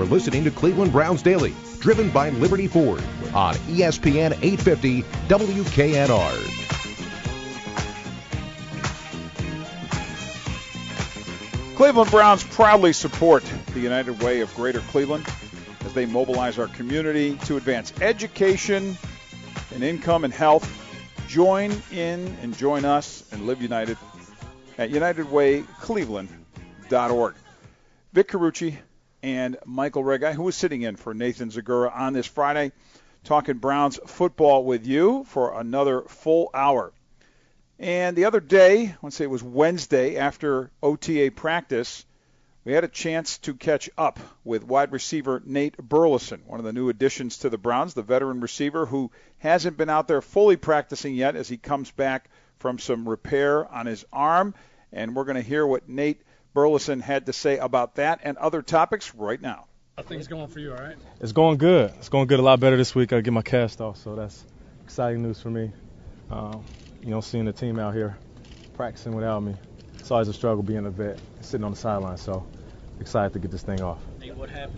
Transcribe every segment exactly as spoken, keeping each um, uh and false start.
are listening to Cleveland Browns Daily, driven by Liberty Ford on E S P N eight fifty W K N R. Cleveland Browns proudly support the United Way of Greater Cleveland as they mobilize our community to advance education and income and health. Join in and join us and live united at united way cleveland dot org. Vic Carucci and Michael Regai, who is sitting in for Nathan Zagura on this Friday, talking Browns football with you for another full hour. And the other day, I want to say it was Wednesday, after O T A practice, we had a chance to catch up with wide receiver Nate Burleson, one of the new additions to the Browns, the veteran receiver who hasn't been out there fully practicing yet as he comes back from some repair on his arm. And we're going to hear what Nate Burleson had to say about that and other topics right now. How things going for you, all right? It's going good. It's going good a lot better this week. I get my cast off, so that's exciting news for me. Um, you know, seeing the team out here practicing without me. It's always a struggle being a vet, sitting on the sideline, so excited to get this thing off. Hey, what happened?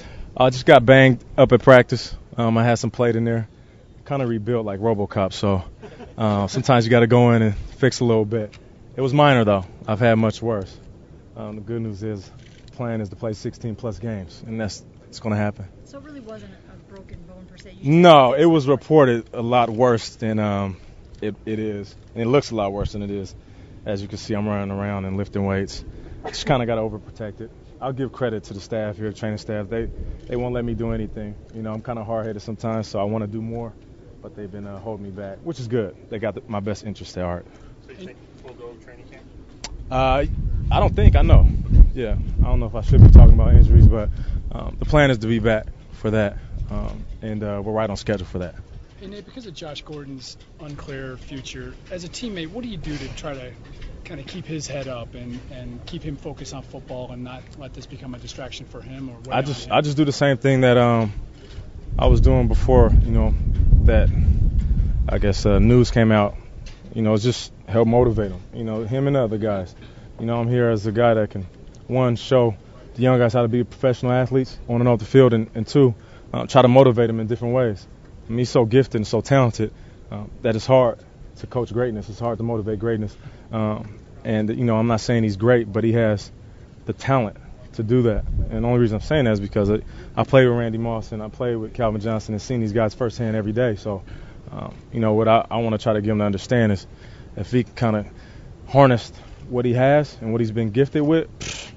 I just got banged up at practice. Um, I had some plate in there. Kind of rebuilt like RoboCop, so uh, sometimes you got to go in and fix a little bit. It was minor, though. I've had much worse. Um, the good news is the plan is to play sixteen plus games, and that's it's going to happen. So it really wasn't a broken bone per se? No, it was reported a lot worse than um, it, it is. And it looks a lot worse than it is. As you can see, I'm running around and lifting weights. Just kind of got overprotected. it. I'll give credit to the staff here, training staff. They they won't let me do anything. You know, I'm kind of hard-headed sometimes, so I want to do more. But they've been uh, holding me back, which is good. They got the, my best interest at heart. So you think we'll go training camp? Uh, I don't think. I know. Yeah, I don't know if I should be talking about injuries, but um, the plan is to be back for that, um, and uh, we're right on schedule for that. Hey, Nate, because of Josh Gordon's unclear future, as a teammate, what do you do to try to kind of keep his head up and, and keep him focused on football and not let this become a distraction for him? Or I just I just do the same thing that um, I was doing before, you know, that I guess uh, news came out. You know, just help motivate him. You know, him and other guys. You know, I'm here as a guy that can, one, show the young guys how to be professional athletes on and off the field, and, and two, uh, try to motivate them in different ways. I mean, he's so gifted and so talented um, that it's hard to coach greatness. It's hard to motivate greatness. Um, and, you know, I'm not saying he's great, but he has the talent to do that. And the only reason I'm saying that is because I, I played with Randy Moss and I played with Calvin Johnson and seen these guys firsthand every day. So, um, you know, what I, I want to try to get him to understand is if he kind of harnessed what he has and what he's been gifted with,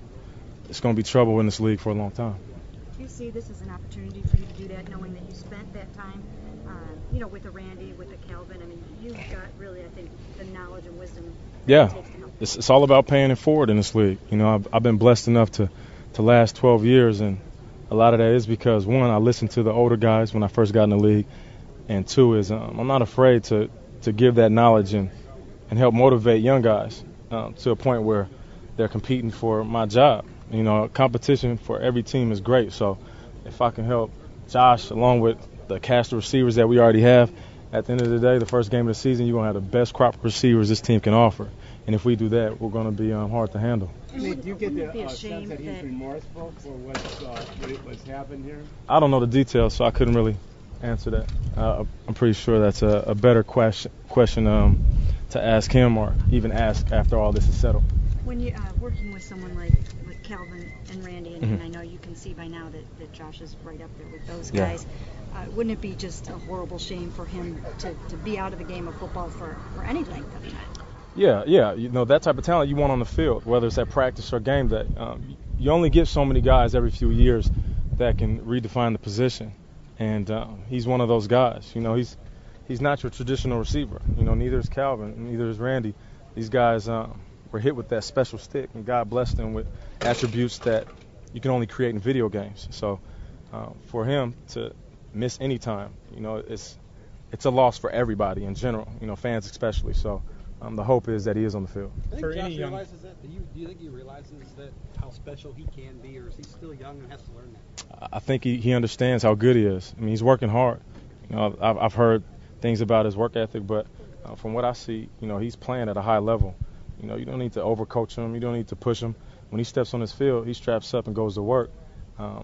it's going to be trouble in this league for a long time. Do you see this as an opportunity for you to do that, knowing that you spent that time, uh, you know, with a Randy, with a Calvin? I mean, you've got really, I think, the knowledge and wisdom that yeah. it takes to help. It's, it's all about paying it forward in this league. You know, I've, I've been blessed enough to, to last twelve years, and a lot of that is because, one, I listened to the older guys when I first got in the league, and two is um, I'm not afraid to, to give that knowledge and, and help motivate young guys um, to a point where they're competing for my job. You know, competition for every team is great, so if I can help Josh along with the cast of receivers that we already have, at the end of the day, the first game of the season, you're going to have the best crop of receivers this team can offer. And if we do that, we're going to be um, hard to handle. Nate, do you get the Wouldn't it be a uh, sense shame that he's that- remorseful for what's, uh, what, what's happened here? I don't know the details, so I couldn't really answer that. Uh, I'm pretty sure that's a, a better question, question um, to ask him or even ask after all this is settled. When you're uh, working with someone like, like Calvin and Randy, and, Mm-hmm. and I know you can see by now that, that Josh is right up there with those Yeah. guys, uh, wouldn't it be just a horrible shame for him to, to be out of the game of football for, for any length of time? Yeah, yeah. You know, that type of talent you want on the field, whether it's at practice or game day. Um, you only get so many guys every few years that can redefine the position. And uh, he's one of those guys. You know, he's he's not your traditional receiver. You know, neither is Calvin, neither is Randy. These guys um, were hit with that special stick, and God blessed them with attributes that you can only create in video games. So uh, for him to miss any time, you know, it's it's a loss for everybody in general, you know, fans especially. So um, the hope is that he is on the field. I think For Josh any young- realizes that. Do you, do you think he realizes that how special he can be, or is he still young and has to learn that? I think he, he understands how good he is. I mean, he's working hard. You know, I've, I've heard things about his work ethic, but uh, from what I see, you know, he's playing at a high level. You know, you don't need to overcoach him. You don't need to push him. When he steps on his field, he straps up and goes to work. Um,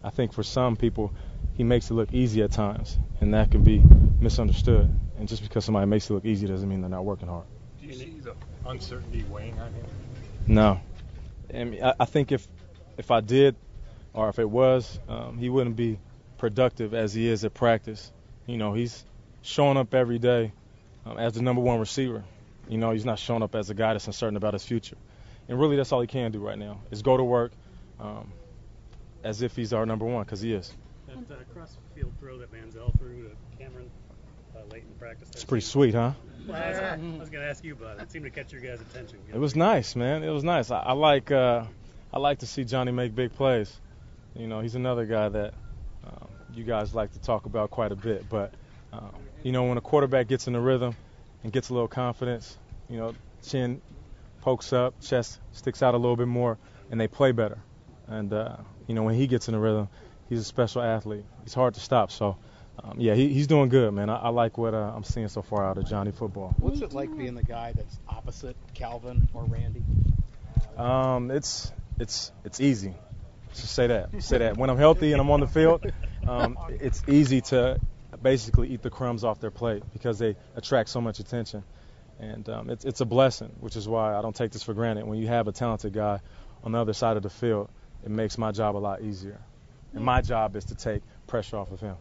I think for some people, he makes it look easy at times, and that can be misunderstood. And just because somebody makes it look easy doesn't mean they're not working hard. Do you see the uncertainty weighing on him? No. I mean, I, I think if if I did, or if it was, um, he wouldn't be productive as he is at practice. You know, he's showing up every day um, as the number one receiver. You know, he's not showing up as a guy that's uncertain about his future. And really, that's all he can do right now is go to work um, as if he's our number one, because he is. That uh, cross-field throw that Manziel threw to Cameron uh, late in practice. It's pretty sweet, huh? Well, I was, I was going to ask you about it. It seemed to catch your guys' attention. It was nice, man. It was nice. I, I like uh, I like to see Johnny make big plays. You know, he's another guy that um, you guys like to talk about quite a bit. But, um, you know, when a quarterback gets in the rhythm and gets a little confidence, you know, chin pokes up, chest sticks out a little bit more, and they play better. And, uh, you know, when he gets in the rhythm, he's a special athlete. He's hard to stop. So, um, yeah, he, he's doing good, man. I, I like what uh, I'm seeing so far out of Johnny football. What's it like being the guy that's opposite Calvin or Randy? Um, it's it's it's easy. Just say that. Say that. When I'm healthy and I'm on the field, um, it's easy to basically eat the crumbs off their plate because they attract so much attention. And um, it's it's a blessing, which is why I don't take this for granted. When you have a talented guy on the other side of the field, it makes my job a lot easier. And my job is to take pressure off of him.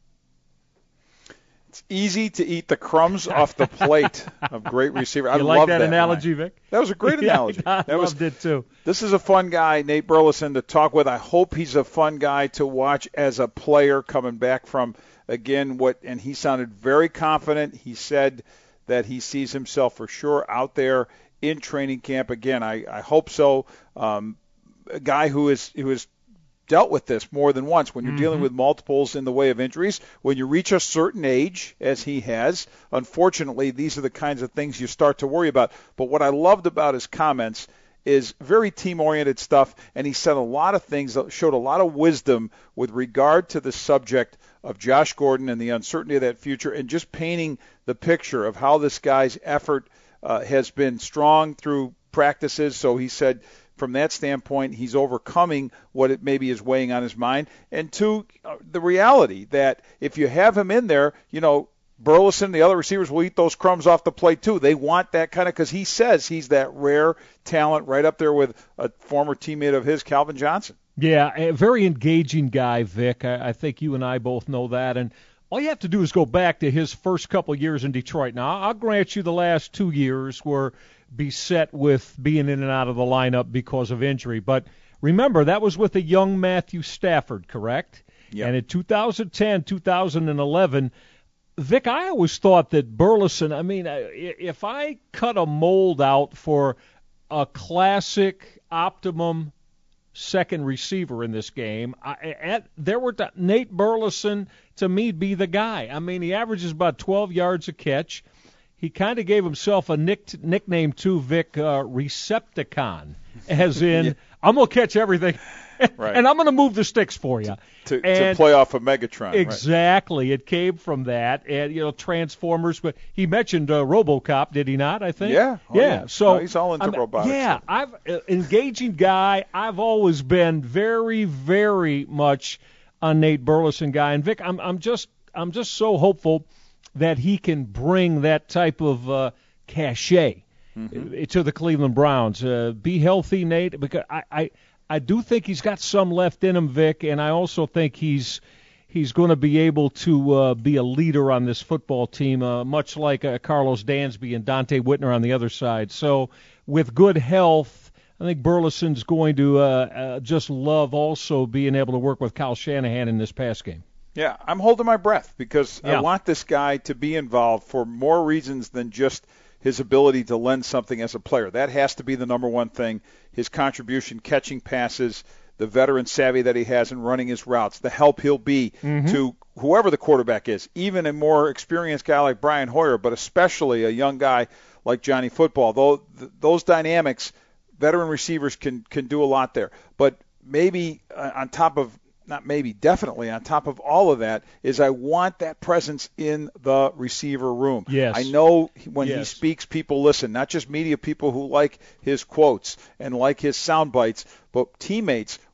It's easy to eat the crumbs off the plate of great receiver. I you like love that, that analogy, line. Vic? That was a great analogy. Yeah, I that loved was, it, too. This is a fun guy, Nate Burleson, to talk with. I hope he's a fun guy to watch as a player coming back from, again, what, and he sounded very confident. He said that he sees himself for sure out there in training camp. Again, I, I hope so. Um, a guy who is who is dealt with this more than once. When you're mm-hmm. dealing with multiples in the way of injuries, when you reach a certain age, as he has, unfortunately, these are the kinds of things you start to worry about. But what I loved about his comments is very team-oriented stuff, and he said a lot of things that showed a lot of wisdom with regard to the subject of Josh Gordon and the uncertainty of that future, and just painting the picture of how this guy's effort uh, has been strong through practices. So he said, from that standpoint, he's overcoming what it maybe is weighing on his mind. And two, uh, the reality that if you have him in there, you know, Burleson, the other receivers will eat those crumbs off the plate too. They want that kind of, because he says he's that rare talent right up there with a former teammate of his, Calvin Johnson. Yeah, a very engaging guy, Vic. I, I think you and I both know that. And all you have to do is go back to his first couple years in Detroit. Now, I'll grant you the last two years were beset with being in and out of the lineup because of injury. But remember, that was with a young Matthew Stafford, correct? Yep. And in two thousand ten, two thousand eleven, Vic, I always thought that Burleson, I mean, if I cut a mold out for a classic optimum second receiver in this game, I, at, there were Nate Burleson, to me, be the guy. I mean, he averages about twelve yards a catch. He kind of gave himself a nick, nickname too, Vic, uh, Recepticon, as in, yeah. I'm going to catch everything, right. and I'm going to move the sticks for you. To, to play off of Megatron. Exactly. Right. It came from that, and, you know, Transformers. But he mentioned uh, RoboCop, did he not, I think? Yeah. Oh, yeah. yeah. So no, he's all into I'm, robotics. Yeah. I've uh, engaging guy. I've always been very, very much a Nate Burleson guy. And, Vic, I'm, I'm just I'm just so hopeful that he can bring that type of uh, cachet mm-hmm. to the Cleveland Browns. Uh, be healthy, Nate, because I, I, I do think he's got some left in him, Vic, and I also think he's he's going to be able to uh, be a leader on this football team, uh, much like uh, Carlos Dansby and Dante Whitner on the other side. So with good health, I think Burleson's going to uh, uh, just love also being able to work with Kyle Shanahan in this pass game. Yeah, I'm holding my breath because yeah. I want this guy to be involved for more reasons than just his ability to lend something as a player. That has to be the number one thing. His contribution, catching passes, the veteran savvy that he has in running his routes, the help he'll be mm-hmm. to whoever the quarterback is, even a more experienced guy like Brian Hoyer, but especially a young guy like Johnny Football. Though th- those dynamics, veteran receivers can, can do a lot there. But maybe uh, on top of not maybe, definitely on top of all of that is I want that presence in the receiver room. Yes. I know when yes. he speaks, people listen, not just media people who like his quotes and like his sound bites, but teammates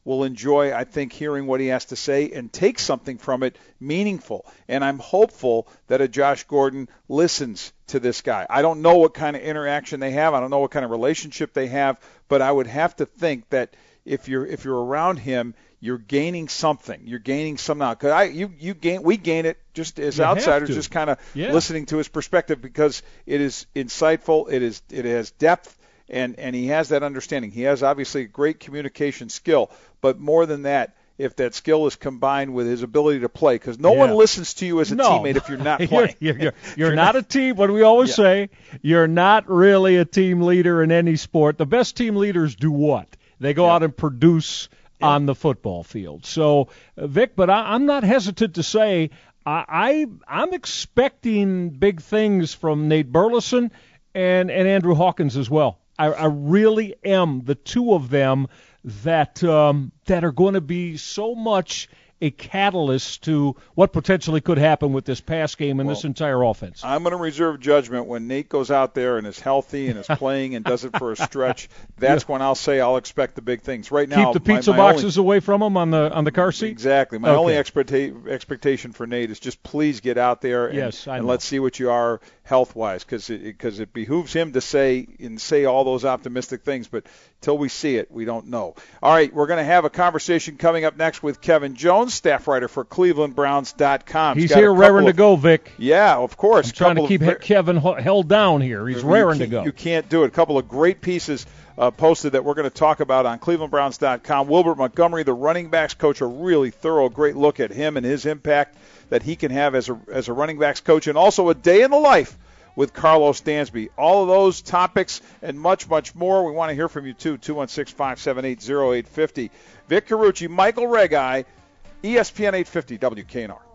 will enjoy, I think, hearing what he has to say and take something from it meaningful. And I'm hopeful that a Josh Gordon listens to this guy. I don't know what kind of interaction they have. I don't know what kind of relationship they have, but I would have to think that if you're if you're around him, you're gaining something. You're gaining some now. Cause I, you, you gain, we gain it just as you outsiders, just kind of yeah. listening to his perspective because it is insightful. It is, it has depth, and and he has that understanding. He has obviously a great communication skill, but more than that, if that skill is combined with his ability to play, because no yeah. one listens to you as a no. teammate if you're not playing. you're, you're, you're, you're not, not a team. What do we always yeah. say? You're not really a team leader in any sport. The best team leaders do what? They go yeah. out and produce yeah. on the football field. So, uh, Vic, but I, I'm not hesitant to say I, I I'm expecting big things from Nate Burleson and, and Andrew Hawkins as well. I, I really am. The two of them that um, that are going to be so much a catalyst to what potentially could happen with this pass game and well, this entire offense. I'm going to reserve judgment when Nate goes out there and is healthy and is playing and does it for a stretch. That's yeah. when I'll say I'll expect the big things. Right now, keep the pizza my, my boxes only, away from him on the on the car seat. Exactly. My okay. only expecta- expectation for Nate is just please get out there and, yes, I and know. let's see what you are health-wise, because it, because it behooves him to say and say all those optimistic things, but till we see it, we don't know. All right, we're going to have a conversation coming up next with Kevin Jones, staff writer for Cleveland Browns dot com. He's, He's here raring to go, Vic. Yeah, of course. I'm trying to keep of, Kevin held down here. He's raring to go. You can't do it. A couple of great pieces uh, posted that we're going to talk about on Cleveland Browns dot com. Wilbert Montgomery, the running backs coach, a really thorough, great look at him and his impact that he can have as a as a running backs coach, and also a day in the life with Carlos Dansby. All of those topics and much, much more. We want to hear from you, too. two one six, five seven eight, zero eight five zero. Vic Carucci, Michael Regai, E S P N eight fifty W K N R.